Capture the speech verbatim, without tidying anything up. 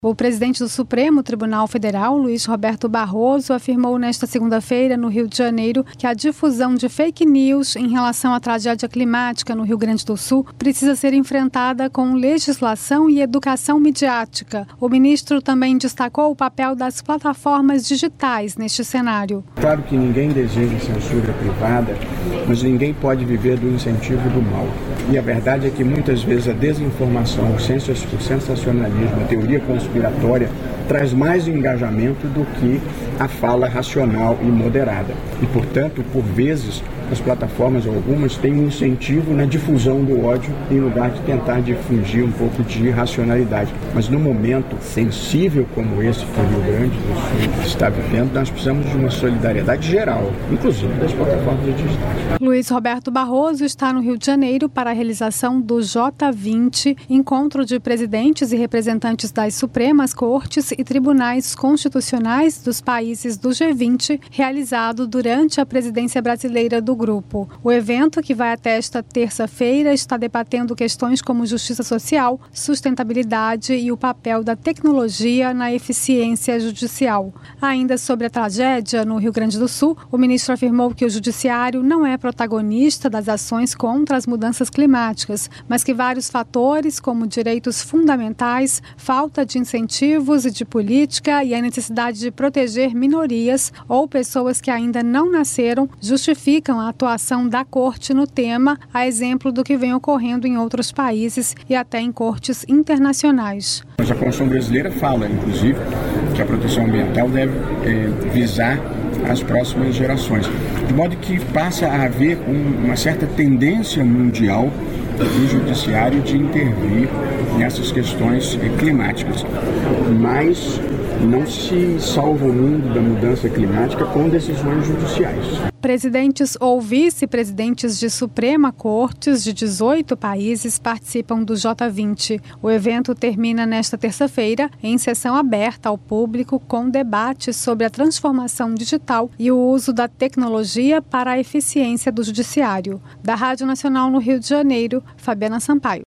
O presidente do Supremo Tribunal Federal, Luiz Roberto Barroso, afirmou nesta segunda-feira, no Rio de Janeiro, que a difusão de fake news em relação à tragédia climática no Rio Grande do Sul precisa ser enfrentada com legislação e educação midiática. O ministro também destacou o papel das plataformas digitais neste cenário. Claro que ninguém deseja censura privada, mas ninguém pode viver do incentivo do mal. E a verdade é que muitas vezes a desinformação, o sensacionalismo, a teoria conspiratória traz mais engajamento do que a fala racional e moderada. E, portanto, por vezes, as plataformas, algumas, têm um incentivo na difusão do ódio em lugar de tentar difundir um pouco de racionalidade. Mas num momento sensível como esse que o Rio Grande do Sul está vivendo, nós precisamos de uma solidariedade geral, inclusive das plataformas digitais. Luiz Roberto Barroso está no Rio de Janeiro para a realização do J vinte, encontro de presidentes e representantes das Supremas Cortes e Tribunais Constitucionais dos países do G vinte, realizado durante a presidência brasileira do grupo. O evento, que vai até esta terça-feira, está debatendo questões como justiça social, sustentabilidade e o papel da tecnologia na eficiência judicial. Ainda sobre a tragédia no Rio Grande do Sul, o ministro afirmou que o judiciário não é protagonista das ações contra as mudanças climáticas, mas que vários fatores, como direitos fundamentais, falta de incentivos e de política e a necessidade de proteger minorias ou pessoas que ainda não nasceram, justificam a atuação da Corte no tema, a exemplo do que vem ocorrendo em outros países e até em cortes internacionais. Mas a Constituição brasileira fala, inclusive, que a proteção ambiental deve é, visar as próximas gerações. De modo que passa a haver um, uma certa tendência mundial do judiciário de intervir nessas questões climáticas. Mas não se salva o mundo da mudança climática com decisões judiciais. Presidentes ou vice-presidentes de Suprema Cortes de dezoito países participam do J vinte. O evento termina nesta terça-feira em sessão aberta ao público com debates sobre a transformação digital e o uso da tecnologia para a eficiência do judiciário. Da Rádio Nacional no Rio de Janeiro, Fabiana Sampaio.